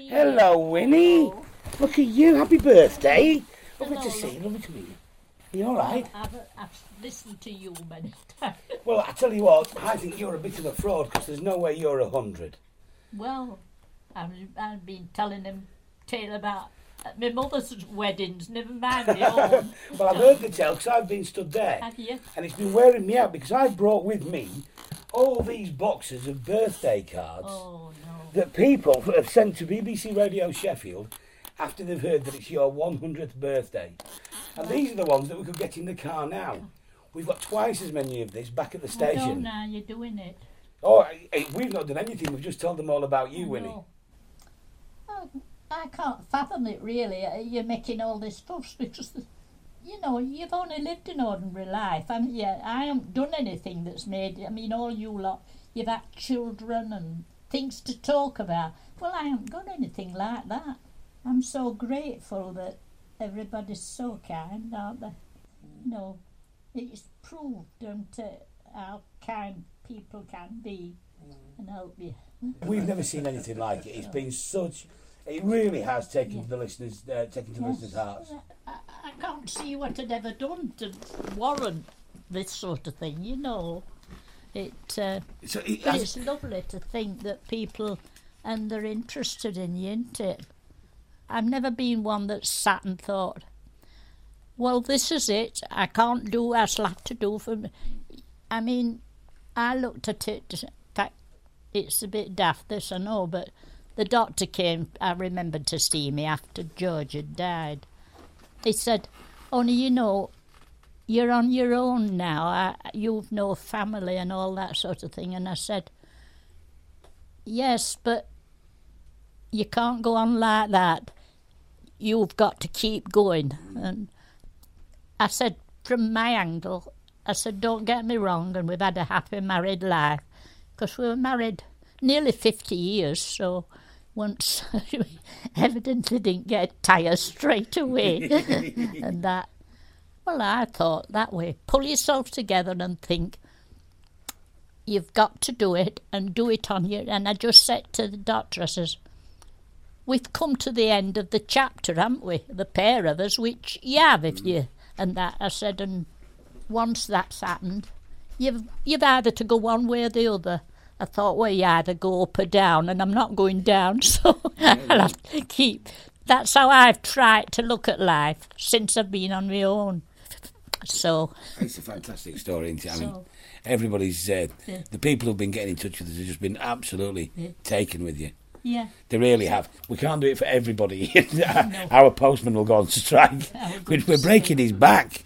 Hello, Winnie. Hello. Look at you. Happy birthday. Lovely Hello, to see you. love. Lovely to meet you. Are you all right? I've listened to you many times. Well, I tell you what, I think you're a bit of a fraud because there's no way you're 100. Well, I've been telling him tale about my mother's weddings, never mind my own. Well, I've heard the tale because I've been stood there. Have you? And it's been wearing me out because I brought with me all these boxes of birthday cards Oh, no. that people have sent to BBC Radio Sheffield after they've heard that it's your 100th birthday. And these are the ones that we could get in the car now. We've got twice as many of this back at the I station. don't know how you're doing it. Oh, we've not done anything. We've just told them all about you, I Winnie. know. I can't fathom it, really. You're making all this fuss because, you know, you've only lived an ordinary life. I haven't done anything that's made... I mean, all you lot, you've had children and things to talk about. Well, I haven't got anything like that. I'm so grateful that everybody's so kind, aren't they? You know, it's proved, don't it, how kind people can be and help you. We've never seen anything like it. It's been such... It really has taken to the listeners' listeners' hearts. I can't see what I'd ever done to warrant this sort of thing, you know. But it's lovely to think that people, and they're interested in you, isn't it? I've never been one that sat and thought, well, this is it, I can't do what I'd like to do for me. I mean, I looked at it, in fact, it's a bit daft, this I know, but the doctor came, I remember, to see me after George had died. He said, only you know, you're on your own now, you've no family and all that sort of thing. And I said, yes, but you can't go on like that. You've got to keep going. And I said, from my angle, I said, don't get me wrong, and we've had a happy married life, because we were married nearly 50 years, so once evidently didn't get tired straight away. And that, well, I thought that way, pull yourself together and think, you've got to do it and do it on your... And I just said to the doctor, I says, we've come to the end of the chapter, haven't we? The pair of us, which you have if you... And that, I said, and once that's happened, you've either to go one way or the other. I thought, well, you either go up or down, and I'm not going down, so I'll have to keep... That's how I've tried to look at life since I've been on my own. So... It's a fantastic story, isn't it? I mean, everybody's... The people who've been getting in touch with us have just been absolutely taken with you. Yeah. They really have. We can't do it for everybody. Our postman will go on strike. We're breaking his back.